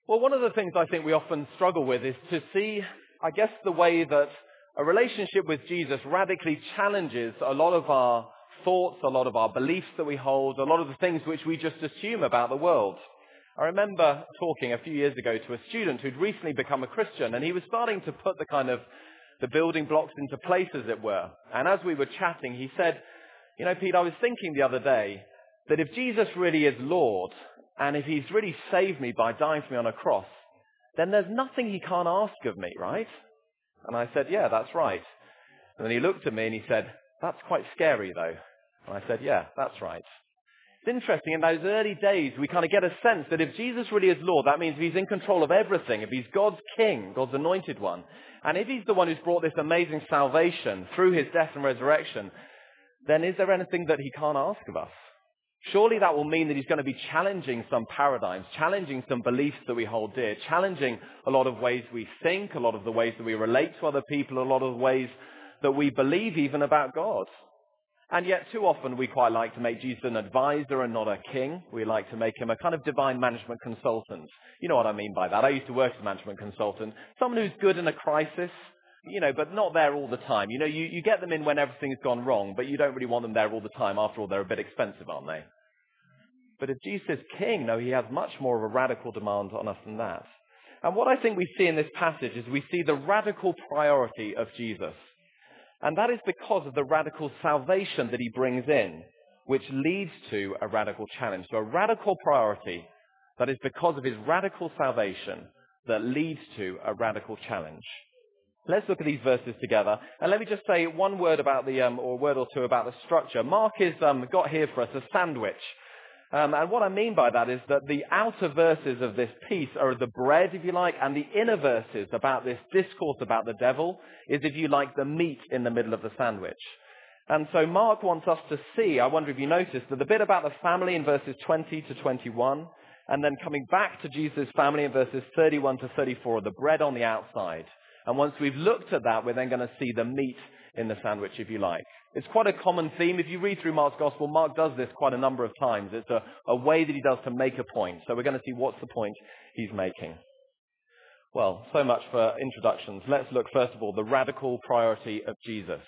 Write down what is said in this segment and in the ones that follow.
Well, one of the things I think we often struggle with is to see, I guess, the way that a relationship with Jesus radically challenges a lot of our thoughts, a lot of our beliefs that we hold, a lot of the things which we just assume about the world. I remember talking a few years ago to a student who'd recently become a Christian, and he was starting to put the building blocks into place, as it were. And as we were chatting, he said, "You know, Pete, I was thinking the other day that if Jesus really is Lord, and if he's really saved me by dying for me on a cross, then there's nothing he can't ask of me, right?" And I said, "Yeah, that's right." And then he looked at me and he said, "That's quite scary, though." And I said, "Yeah, that's right." It's interesting, in those early days, we kind of get a sense that if Jesus really is Lord, that means he's in control of everything. If he's God's king, God's anointed one, and if he's the one who's brought this amazing salvation through his death and resurrection, then is there anything that he can't ask of us? Surely that will mean that he's going to be challenging some paradigms, challenging some beliefs that we hold dear, challenging a lot of ways we think, a lot of the ways that we relate to other people, a lot of the ways that we believe even about God. And yet too often we quite like to make Jesus an advisor and not a king. We like to make him a kind of divine management consultant. You know what I mean by that. I used to work as a management consultant. Someone who's good in a crisis, but not there all the time. You get them in when everything's gone wrong, but you don't really want them there all the time. After all, they're a bit expensive, aren't they? But if Jesus is king, no, he has much more of a radical demand on us than that. And what I think we see in this passage is we see the radical priority of Jesus. And that is because of the radical salvation that he brings in, which leads to a radical challenge. So a radical priority that is because of his radical salvation that leads to a radical challenge. Let's look at these verses together. And let me just say one word about or a word or two about the structure. Mark has got here for us a sandwich. And what I mean by that is that the outer verses of this piece are the bread, if you like, and the inner verses about this discourse about the devil is, if you like, the meat in the middle of the sandwich. And so Mark wants us to see, I wonder if you noticed, that the bit about the family in verses 20 to 21, and then coming back to Jesus' family in verses 31 to 34, are the bread on the outside. And once we've looked at that, we're then going to see the meat in the sandwich, if you like. It's quite a common theme. If you read through Mark's Gospel, Mark does this quite a number of times. It's a way that he does to make a point. So we're going to see what's the point he's making. Well, so much for introductions. Let's look, first of all, the radical priority of Jesus.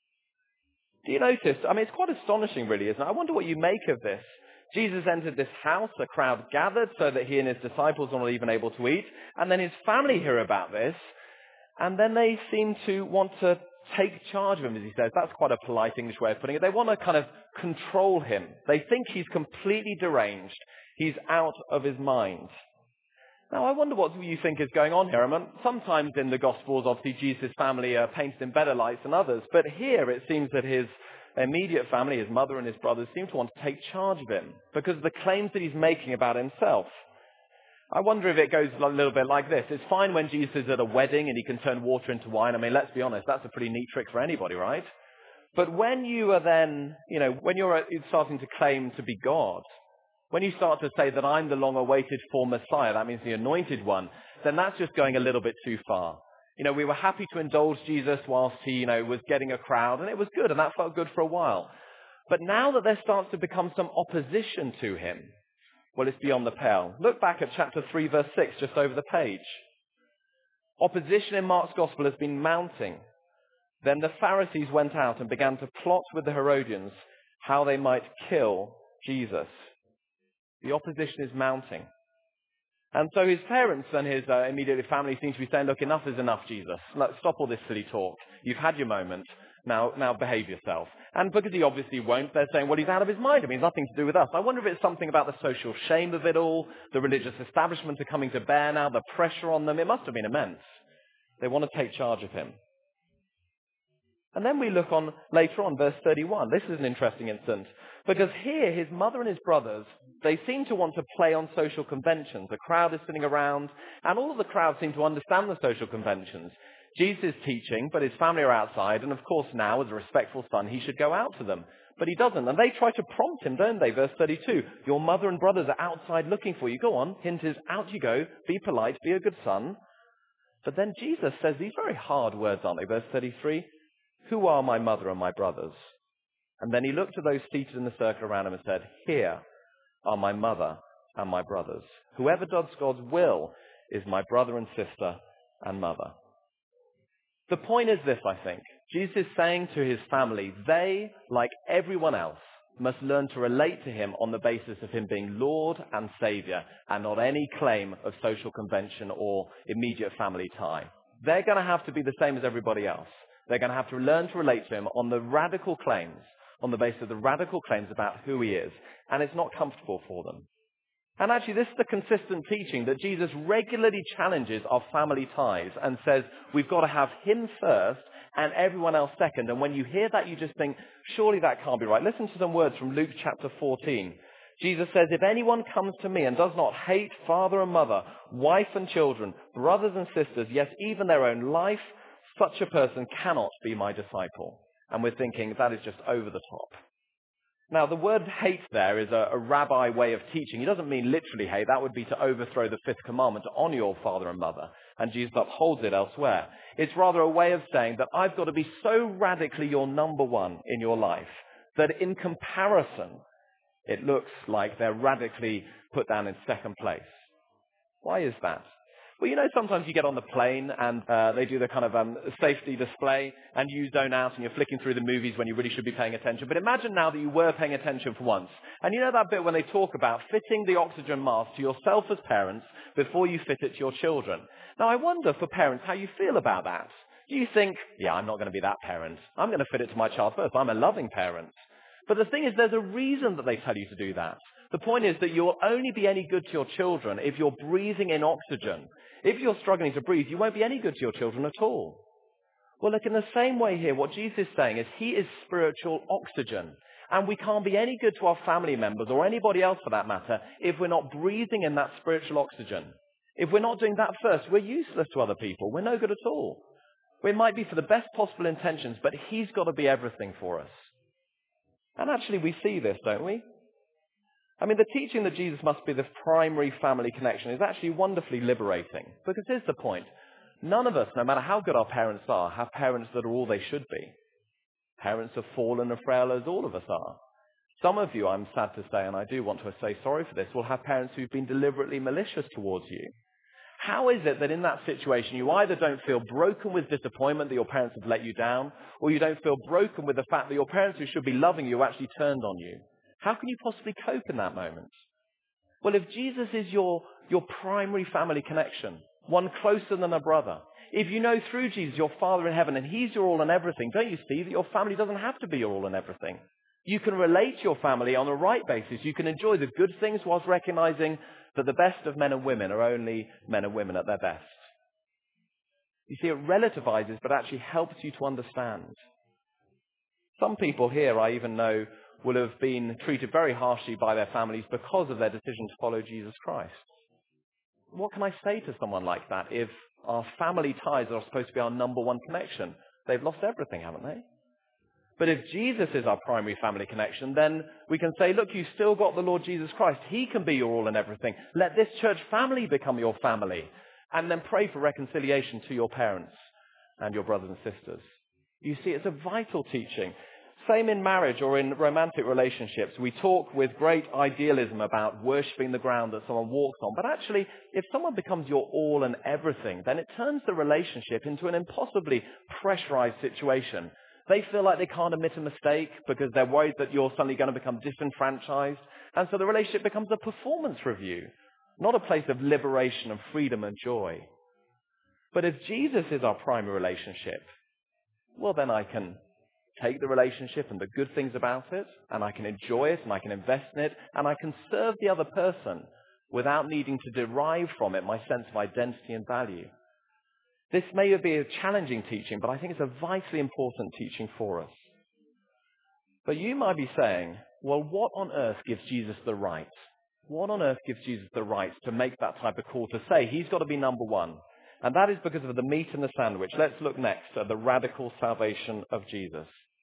Do you notice? I mean, it's quite astonishing, really, isn't it? I wonder what you make of this. Jesus entered this house, a crowd gathered so that he and his disciples were not even able to eat. And then his family hear about this. And then they seem to want to take charge of him, as he says. That's quite a polite English way of putting it. They want to kind of control him. They think he's completely deranged. He's out of his mind. Now, I wonder what you think is going on here. I mean, sometimes in the Gospels, obviously, Jesus' family are painted in better lights than others. But here, it seems that his immediate family, his mother and his brothers, seem to want to take charge of him because of the claims that he's making about himself. I wonder if it goes a little bit like this. It's fine when Jesus is at a wedding and he can turn water into wine. I mean, let's be honest, that's a pretty neat trick for anybody, right? But when you are then, when you're starting to claim to be God, when you start to say that I'm the long-awaited for Messiah, that means the anointed one, then that's just going a little bit too far. We were happy to indulge Jesus whilst he, was getting a crowd, and it was good, and that felt good for a while. But now that there starts to become some opposition to him, well, it's beyond the pale. Look back at chapter 3, verse 6, just over the page. Opposition in Mark's Gospel has been mounting. Then the Pharisees went out and began to plot with the Herodians how they might kill Jesus. The opposition is mounting. And so his parents and his immediate family seem to be saying, look, enough is enough, Jesus. Stop all this silly talk. You've had your moment. Now behave yourself. And because he obviously won't, they're saying, well, he's out of his mind. I mean, it's nothing to do with us. I wonder if it's something about the social shame of it all. The religious establishment are coming to bear now. The pressure on them. It must have been immense. They want to take charge of him. And then we look on later on, verse 31. This is an interesting instance. Because here, his mother and his brothers, they seem to want to play on social conventions. The crowd is sitting around, and all of the crowd seem to understand the social conventions. Jesus is teaching, but his family are outside, and of course now, as a respectful son, he should go out to them. But he doesn't, and they try to prompt him, don't they? Verse 32, your mother and brothers are outside looking for you. Go on, hint is, out you go, be polite, be a good son. But then Jesus says these very hard words, aren't they? Verse 33, who are my mother and my brothers? And then he looked at those seated in the circle around him and said, here are my mother and my brothers. Whoever does God's will is my brother and sister and mother. The point is this, I think. Jesus is saying to his family, they, like everyone else, must learn to relate to him on the basis of him being Lord and Savior and not any claim of social convention or immediate family tie. They're going to have to be the same as everybody else. They're going to have to learn to relate to him on the radical claims, on the basis of the radical claims about who he is. And it's not comfortable for them. And actually, this is the consistent teaching that Jesus regularly challenges our family ties and says we've got to have him first and everyone else second. And when you hear that, you just think, surely that can't be right. Listen to some words from Luke chapter 14. Jesus says, if anyone comes to me and does not hate father and mother, wife and children, brothers and sisters, yes, even their own life, such a person cannot be my disciple. And we're thinking that is just over the top. Now, the word hate there is a rabbi way of teaching. He doesn't mean literally hate. That would be to overthrow the fifth commandment, to honor your father and mother. And Jesus upholds it elsewhere. It's rather a way of saying that I've got to be so radically your number one in your life that in comparison, it looks like they're radically put down in second place. Why is that? Well, you know, sometimes you get on the plane and they do the kind of safety display and you zone out and you're flicking through the movies when you really should be paying attention. But imagine now that you were paying attention for once. And you know that bit when they talk about fitting the oxygen mask to yourself as parents before you fit it to your children. Now, I wonder for parents how you feel about that. Do you think, yeah, I'm not going to be that parent. I'm going to fit it to my child first. I'm a loving parent. But the thing is, there's a reason that they tell you to do that. The point is that you'll only be any good to your children if you're breathing in oxygen. If you're struggling to breathe, you won't be any good to your children at all. Well, look, in the same way here, what Jesus is saying is he is spiritual oxygen. And we can't be any good to our family members or anybody else for that matter if we're not breathing in that spiritual oxygen. If we're not doing that first, we're useless to other people. We're no good at all. It might be for the best possible intentions, but he's got to be everything for us. And actually we see this, don't we? I mean, the teaching that Jesus must be the primary family connection is actually wonderfully liberating. Because here's the point. None of us, no matter how good our parents are, have parents that are all they should be. Parents are fallen and frail as all of us are. Some of you, I'm sad to say, and I do want to say sorry for this, will have parents who've been deliberately malicious towards you. How is it that in that situation you either don't feel broken with disappointment that your parents have let you down, or you don't feel broken with the fact that your parents who should be loving you actually turned on you? How can you possibly cope in that moment? Well, if Jesus is your primary family connection, one closer than a brother, if you know through Jesus your Father in heaven and he's your all and everything, don't you see that your family doesn't have to be your all and everything? You can relate to your family on the right basis. You can enjoy the good things whilst recognizing that the best of men and women are only men and women at their best. You see, it relativizes but actually helps you to understand. Some people here, I even know, will have been treated very harshly by their families because of their decision to follow Jesus Christ. What can I say to someone like that if our family ties are supposed to be our number one connection? They've lost everything, haven't they? But if Jesus is our primary family connection, then we can say, look, you've still got the Lord Jesus Christ. He can be your all and everything. Let this church family become your family. And then pray for reconciliation to your parents and your brothers and sisters. You see, it's a vital teaching. Same in marriage or in romantic relationships. We talk with great idealism about worshipping the ground that someone walks on. But actually, if someone becomes your all and everything, then it turns the relationship into an impossibly pressurized situation. They feel like they can't admit a mistake because they're worried that you're suddenly going to become disenfranchised. And so the relationship becomes a performance review, not a place of liberation and freedom and joy. But if Jesus is our primary relationship, well, then I can take the relationship and the good things about it, and I can enjoy it, and I can invest in it, and I can serve the other person without needing to derive from it my sense of identity and value. This may be a challenging teaching, but I think it's a vitally important teaching for us. But you might be saying, well, what on earth gives Jesus the right? What on earth gives Jesus the right to make that type of call, to say he's got to be number one? And that is because of the meat in the sandwich. Let's look next at the radical salvation of Jesus.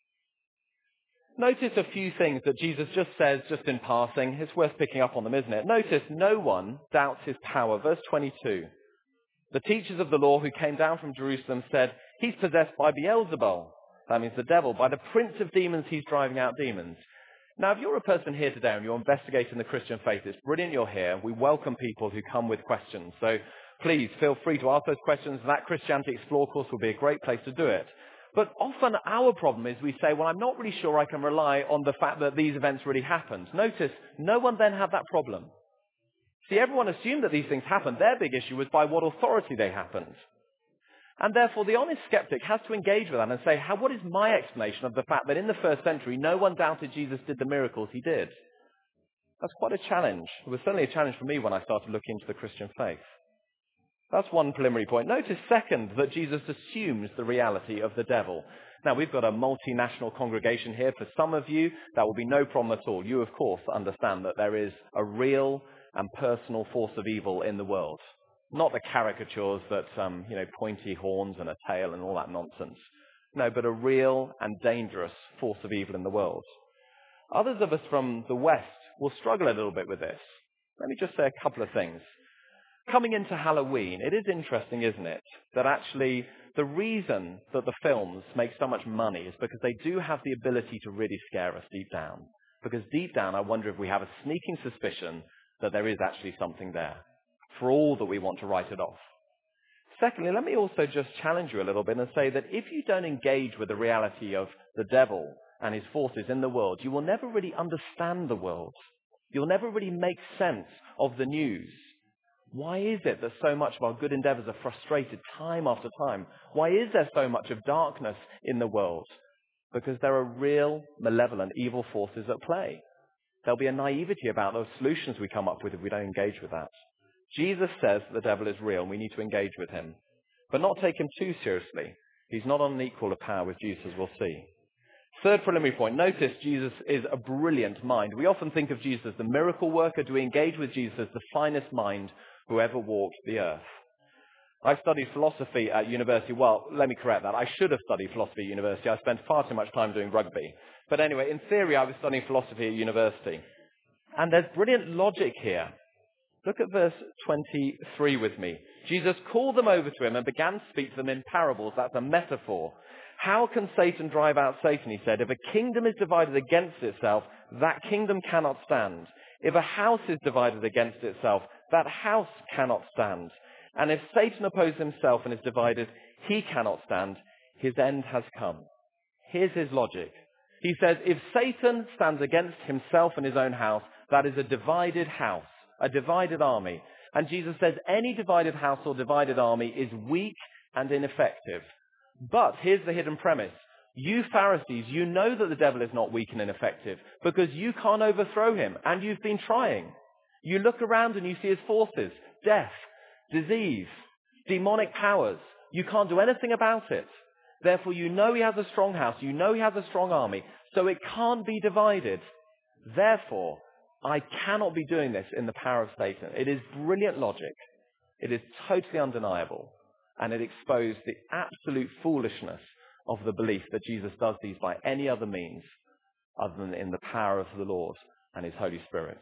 Notice a few things that Jesus just says, just in passing. It's worth picking up on them, isn't it? Notice no one doubts his power. Verse 22. The teachers of the law who came down from Jerusalem said, he's possessed by Beelzebul. That means the devil. By the prince of demons, he's driving out demons. Now, if you're a person here today and you're investigating the Christian faith, it's brilliant you're here. We welcome people who come with questions. So please feel free to ask those questions. That Christianity Explore course will be a great place to do it. But often our problem is we say, well, I'm not really sure I can rely on the fact that these events really happened. Notice, no one then had that problem. See, everyone assumed that these things happened. Their big issue was by what authority they happened. And therefore, the honest skeptic has to engage with that and say, what is my explanation of the fact that in the first century, no one doubted Jesus did the miracles he did? That's quite a challenge. It was certainly a challenge for me when I started looking into the Christian faith. That's one preliminary point. Notice, second, that Jesus assumes the reality of the devil. Now, we've got a multinational congregation here. For some of you, that will be no problem at all. You, of course, understand that there is a real and personal force of evil in the world. Not the caricatures that, pointy horns and a tail and all that nonsense. No, but a real and dangerous force of evil in the world. Others of us from the West will struggle a little bit with this. Let me just say a couple of things. Coming into Halloween, it is interesting, isn't it, that actually the reason that the films make so much money is because they do have the ability to really scare us deep down. Because deep down, I wonder if we have a sneaking suspicion that there is actually something there, for all that we want to write it off. Secondly, let me also just challenge you a little bit and say that if you don't engage with the reality of the devil and his forces in the world, you will never really understand the world. You'll never really make sense of the news. Why is it that so much of our good endeavors are frustrated time after time? Why is there so much of darkness in the world? Because there are real, malevolent, evil forces at play. There'll be a naivety about those solutions we come up with if we don't engage with that. Jesus says that the devil is real and we need to engage with him, but not take him too seriously. He's not on an equal of power with Jesus, we'll see. Third preliminary point, notice Jesus is a brilliant mind. We often think of Jesus as the miracle worker. Do we engage with Jesus as the finest mind who ever walked the earth? I studied philosophy at university. Well, let me correct that. I should have studied philosophy at university. I spent far too much time doing rugby. But anyway, in theory, I was studying philosophy at university. And there's brilliant logic here. Look at verse 23 with me. Jesus called them over to him and began to speak to them in parables. That's a metaphor. How can Satan drive out Satan, he said. If a kingdom is divided against itself, that kingdom cannot stand. If a house is divided against itself, that house cannot stand. And if Satan opposes himself and is divided, he cannot stand. His end has come. Here's his logic. He says, if Satan stands against himself and his own house, that is a divided house, a divided army. And Jesus says any divided house or divided army is weak and ineffective. But here's the hidden premise. You Pharisees, you know that the devil is not weak and ineffective because you can't overthrow him, and you've been trying. You look around and you see his forces, death, disease, demonic powers. You can't do anything about it. Therefore, you know he has a strong house. You know he has a strong army. So it can't be divided. Therefore, I cannot be doing this in the power of Satan. It is brilliant logic. It is totally undeniable. And it exposed the absolute foolishness of the belief that Jesus does these by any other means other than in the power of the Lord and his Holy Spirit.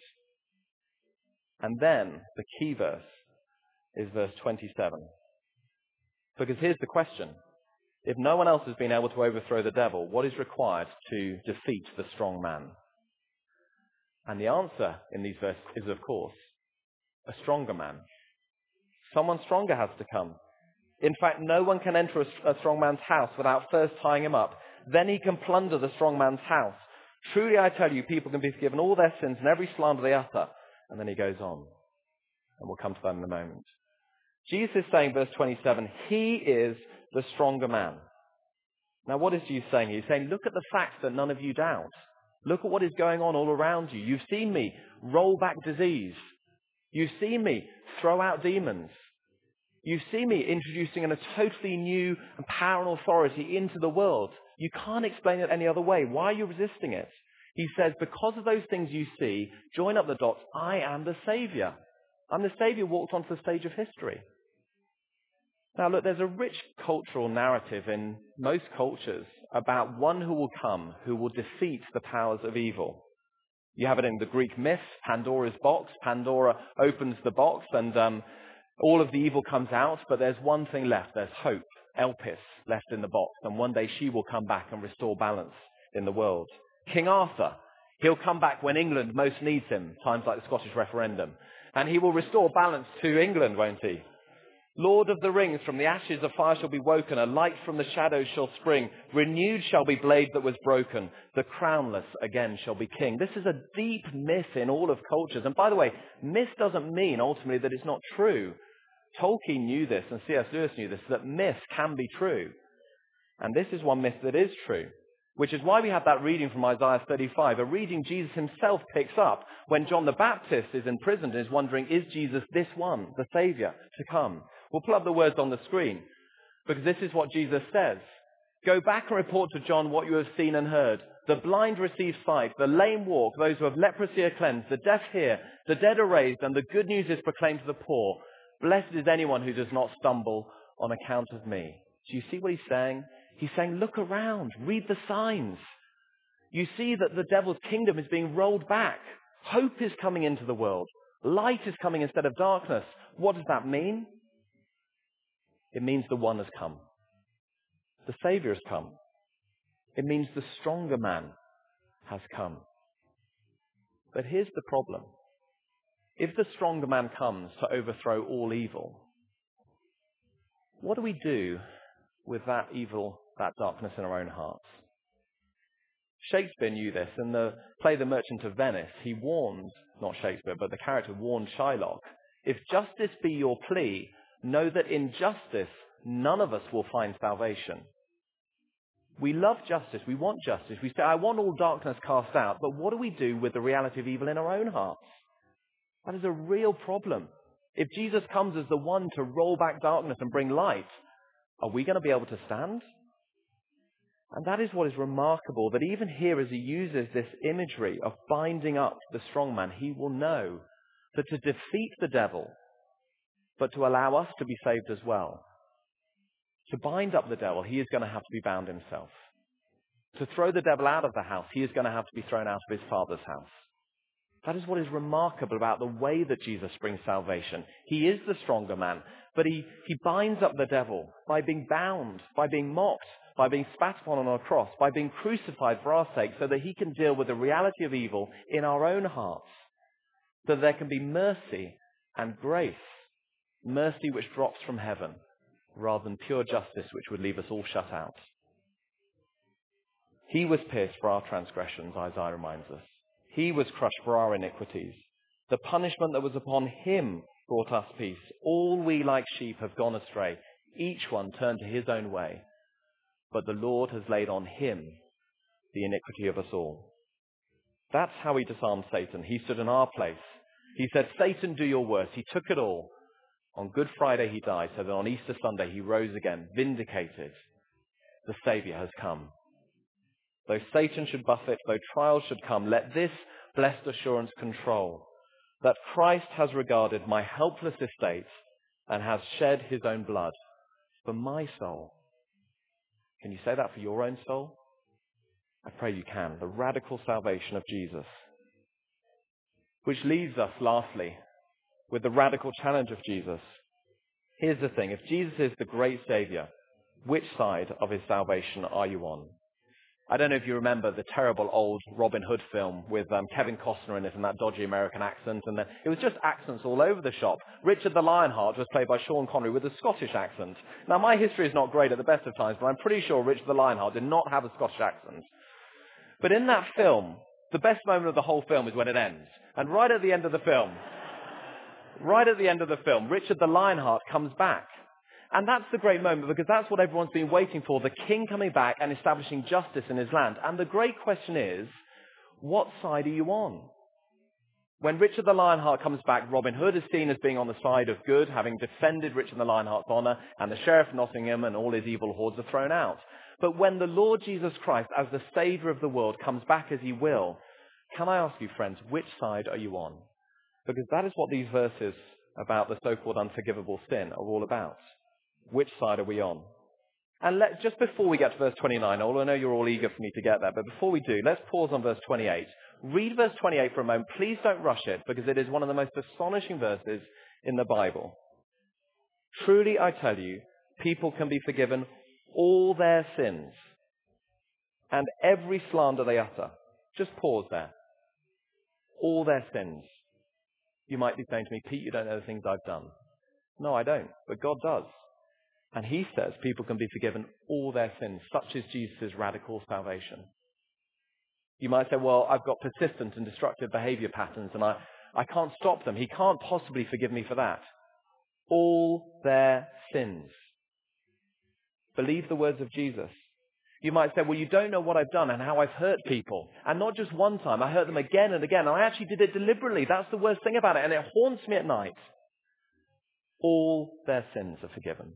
And then the key verse is verse 27. Because here's the question. If no one else has been able to overthrow the devil, what is required to defeat the strong man? And the answer in these verses is, of course, a stronger man. Someone stronger has to come. In fact, no one can enter a strong man's house without first tying him up. Then he can plunder the strong man's house. Truly, I tell you, people can be forgiven all their sins and every slander they utter. And then he goes on. And we'll come to that in a moment. Jesus is saying, verse 27, he is the stronger man. Now, what is Jesus saying? He's saying, look at the facts that none of you doubt. Look at what is going on all around you. You've seen me roll back disease. You've seen me throw out demons. You see me introducing a totally new power and authority into the world. You can't explain it any other way. Why are you resisting it? He says, because of those things you see, join up the dots, I am the Savior. I'm the Savior who walked onto the stage of history. Now look, there's a rich cultural narrative in most cultures about one who will come, who will defeat the powers of evil. You have it in the Greek myth, Pandora's box. Pandora opens the box and all of the evil comes out, but there's one thing left. There's hope, Elpis, left in the box. And one day she will come back and restore balance in the world. King Arthur, he'll come back when England most needs him, times like the Scottish referendum. And he will restore balance to England, won't he? Lord of the rings, from the ashes of fire shall be woken, a light from the shadows shall spring. Renewed shall be blade that was broken. The crownless again shall be king. This is a deep myth in all of cultures. And by the way, myth doesn't mean ultimately that it's not true. Tolkien knew this, and C.S. Lewis knew this, that myth can be true. And this is one myth that is true, which is why we have that reading from Isaiah 35, a reading Jesus himself picks up when John the Baptist is in prison and is wondering, is Jesus this one, the Savior, to come? We'll pull up the words on the screen, because this is what Jesus says. Go back and report to John what you have seen and heard. The blind receive sight, the lame walk, those who have leprosy are cleansed, the deaf hear, the dead are raised, and the good news is proclaimed to the poor. Blessed is anyone who does not stumble on account of me. Do you see what he's saying? He's saying, look around, read the signs. You see that the devil's kingdom is being rolled back. Hope is coming into the world. Light is coming instead of darkness. What does that mean? It means the one has come. The Savior has come. It means the stronger man has come. But here's the problem. If the stronger man comes to overthrow all evil, what do we do with that evil, that darkness in our own hearts? Shakespeare knew this. In the play The Merchant of Venice, he warned, not Shakespeare, but the character warned Shylock, if justice be your plea, know that in justice none of us will find salvation. We love justice. We want justice. We say, I want all darkness cast out. But what do we do with the reality of evil in our own hearts? That is a real problem. If Jesus comes as the one to roll back darkness and bring light, are we going to be able to stand? And that is what is remarkable, that even here as he uses this imagery of binding up the strong man, he will know that to defeat the devil, but to allow us to be saved as well. To bind up the devil, he is going to have to be bound himself. To throw the devil out of the house, he is going to have to be thrown out of his Father's house. That is what is remarkable about the way that Jesus brings salvation. He is the stronger man, but he binds up the devil by being bound, by being mocked, by being spat upon on a cross, by being crucified for our sake, so that he can deal with the reality of evil in our own hearts, so that there can be mercy and grace, mercy which drops from heaven, rather than pure justice which would leave us all shut out. He was pierced for our transgressions, Isaiah reminds us. He was crushed for our iniquities. The punishment that was upon him brought us peace. All we like sheep have gone astray. Each one turned to his own way. But the Lord has laid on him the iniquity of us all. That's how he disarmed Satan. He stood in our place. He said, Satan, do your worst. He took it all. On Good Friday he died, so that on Easter Sunday he rose again, vindicated. The Saviour has come. Though Satan should buffet, though trials should come, let this blessed assurance control, that Christ has regarded my helpless estate and has shed his own blood for my soul. Can you say that for your own soul? I pray you can. The radical salvation of Jesus. Which leaves us, lastly, with the radical challenge of Jesus. Here's the thing. If Jesus is the great Saviour, which side of his salvation are you on? I don't know if you remember the terrible old Robin Hood film with Kevin Costner in it and that dodgy American accent. And it was just accents all over the shop. Richard the Lionheart was played by Sean Connery with a Scottish accent. Now, my history is not great at the best of times, but I'm pretty sure Richard the Lionheart did not have a Scottish accent. But in that film, the best moment of the whole film is when it ends. And right at the end of the film, Richard the Lionheart comes back. And that's the great moment, because that's what everyone's been waiting for, the king coming back and establishing justice in his land. And the great question is, what side are you on? When Richard the Lionheart comes back, Robin Hood is seen as being on the side of good, having defended Richard the Lionheart's honour, and the Sheriff of Nottingham and all his evil hordes are thrown out. But when the Lord Jesus Christ, as the Saviour of the world, comes back as he will, can I ask you, friends, which side are you on? Because that is what these verses about the so-called unforgivable sin are all about. Which side are we on? And just before we get to verse 29, although I know you're all eager for me to get there, but before we do, let's pause on verse 28. Read verse 28 for a moment. Please don't rush it, because it is one of the most astonishing verses in the Bible. Truly, I tell you, people can be forgiven all their sins and every slander they utter. Just pause there. All their sins. You might be saying to me, Pete, you don't know the things I've done. No, I don't. But God does. And he says people can be forgiven all their sins. Such is Jesus' radical salvation. You might say, well, I've got persistent and destructive behavior patterns and I can't stop them. He can't possibly forgive me for that. All their sins. Believe the words of Jesus. You might say, well, you don't know what I've done and how I've hurt people. And not just one time. I hurt them again and again. And I actually did it deliberately. That's the worst thing about it. And it haunts me at night. All their sins are forgiven.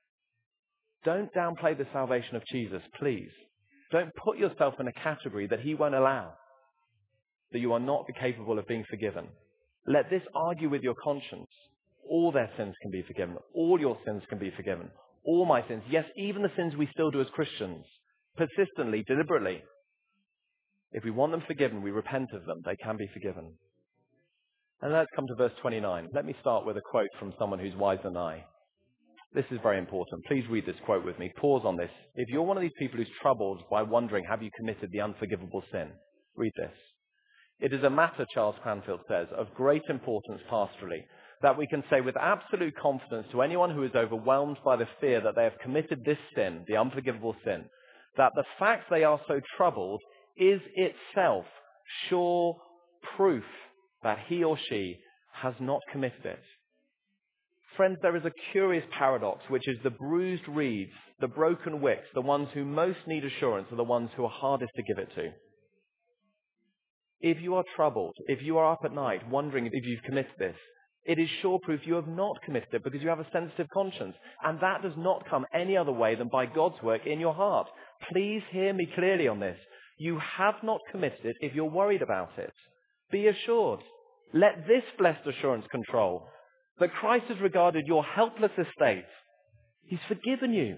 Don't downplay the salvation of Jesus, please. Don't put yourself in a category that he won't allow, that you are not capable of being forgiven. Let this argue with your conscience. All their sins can be forgiven. All your sins can be forgiven. All my sins. Yes, even the sins we still do as Christians. Persistently, deliberately. If we want them forgiven, we repent of them. They can be forgiven. And let's come to verse 29. Let me start with a quote from someone who's wiser than I. This is very important. Please read this quote with me. Pause on this. If you're one of these people who's troubled by wondering, have you committed the unforgivable sin? Read this. It is a matter, Charles Cranfield says, of great importance pastorally, that we can say with absolute confidence to anyone who is overwhelmed by the fear that they have committed this sin, the unforgivable sin, that the fact they are so troubled is itself sure proof that he or she has not committed it. Friends, there is a curious paradox, which is the bruised reeds, the broken wicks, the ones who most need assurance are the ones who are hardest to give it to. If you are troubled, if you are up at night wondering if you've committed this, it is sure proof you have not committed it because you have a sensitive conscience. And that does not come any other way than by God's work in your heart. Please hear me clearly on this. You have not committed it if you're worried about it. Be assured. Let this blessed assurance control that Christ has regarded your helpless estate. He's forgiven you.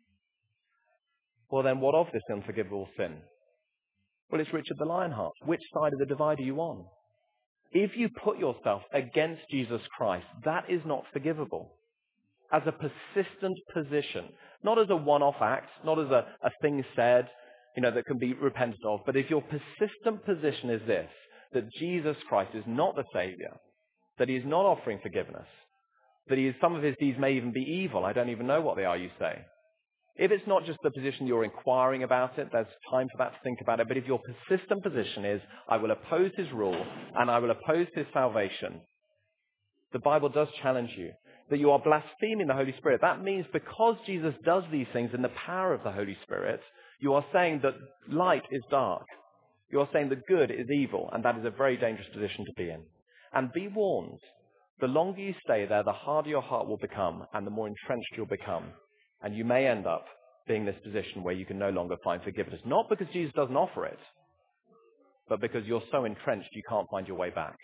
Well then, what of this unforgivable sin? Well, it's Richard the Lionheart. Which side of the divide are you on? If you put yourself against Jesus Christ, that is not forgivable. As a persistent position, not as a one-off act, not as a thing said, that can be repented of, but if your persistent position is this, that Jesus Christ is not the Savior, that he is not offering forgiveness, that some of his deeds may even be evil, I don't even know what they are, you say. If it's not just the position you're inquiring about it, there's time for that to think about it. But if your persistent position is, I will oppose his rule and I will oppose his salvation, the Bible does challenge you that you are blaspheming the Holy Spirit. That means because Jesus does these things in the power of the Holy Spirit, you are saying that light is dark. You are saying that good is evil, and that is a very dangerous position to be in. And be warned, the longer you stay there, the harder your heart will become and the more entrenched you'll become. And you may end up being in this position where you can no longer find forgiveness. Not because Jesus doesn't offer it, but because you're so entrenched you can't find your way back.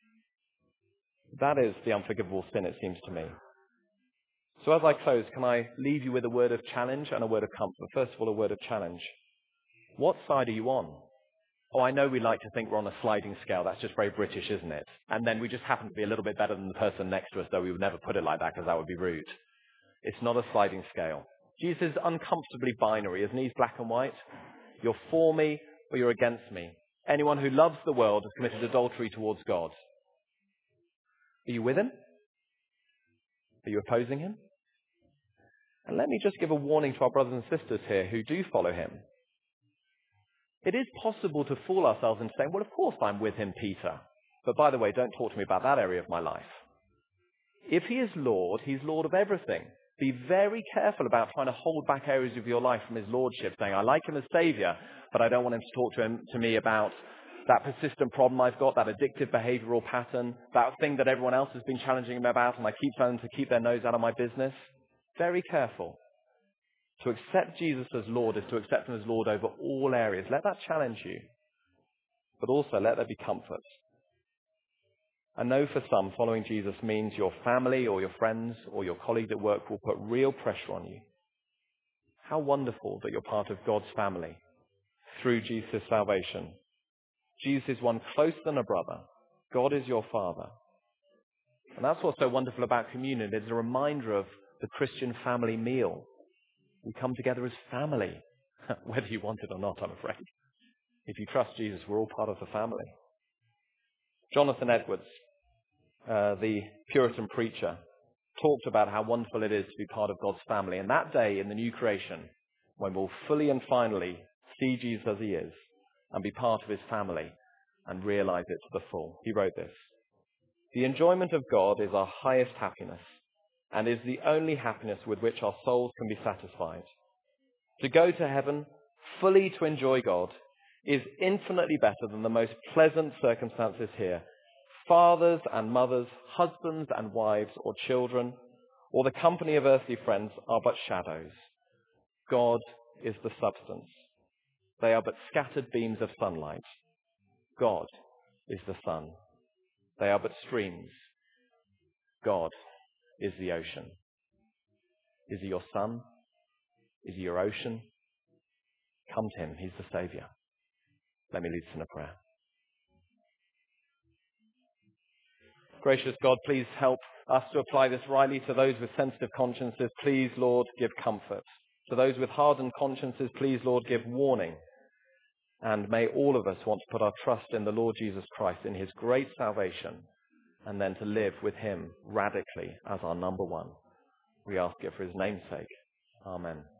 That is the unforgivable sin, it seems to me. So as I close, can I leave you with a word of challenge and a word of comfort? First of all, a word of challenge. What side are you on? Oh, I know we like to think we're on a sliding scale. That's just very British, isn't it? And then we just happen to be a little bit better than the person next to us, though we would never put it like that because that would be rude. It's not a sliding scale. Jesus is uncomfortably binary, isn't he? He's black and white. You're for me or you're against me. Anyone who loves the world has committed adultery towards God. Are you with him? Are you opposing him? And let me just give a warning to our brothers and sisters here who do follow him. It is possible to fool ourselves into saying, well, of course I'm with him, Peter. But by the way, don't talk to me about that area of my life. If he is Lord, he's Lord of everything. Be very careful about trying to hold back areas of your life from his lordship, saying, I like him as Savior, but I don't want him to talk to me about that persistent problem I've got, that addictive behavioral pattern, that thing that everyone else has been challenging him about, and I keep telling them to keep their nose out of my business. Very careful. To accept Jesus as Lord is to accept him as Lord over all areas. Let that challenge you. But also let there be comfort. I know for some, following Jesus means your family or your friends or your colleagues at work will put real pressure on you. How wonderful that you're part of God's family through Jesus' salvation. Jesus is one closer than a brother. God is your Father. And that's what's so wonderful about communion. It's a reminder of the Christian family meal. We come together as family, whether you want it or not, I'm afraid. If you trust Jesus, we're all part of the family. Jonathan Edwards, the Puritan preacher, talked about how wonderful it is to be part of God's family. And that day in the new creation, when we'll fully and finally see Jesus as he is and be part of his family and realize it to the full, he wrote this: "The enjoyment of God is our highest happiness and is the only happiness with which our souls can be satisfied. To go to heaven, fully to enjoy God, is infinitely better than the most pleasant circumstances here. Fathers and mothers, husbands and wives or children, or the company of earthly friends are but shadows. God is the substance. They are but scattered beams of sunlight. God is the sun. They are but streams. God is the ocean." Is he your sun? Is he your ocean? Come to him. He's the Saviour. Let me lead us in a prayer. Gracious God, please help us to apply this rightly to those with sensitive consciences. Please, Lord, give comfort. To those with hardened consciences, please, Lord, give warning. And may all of us want to put our trust in the Lord Jesus Christ, in his great salvation, and then to live with him radically as our number one. We ask it for his name's sake. Amen.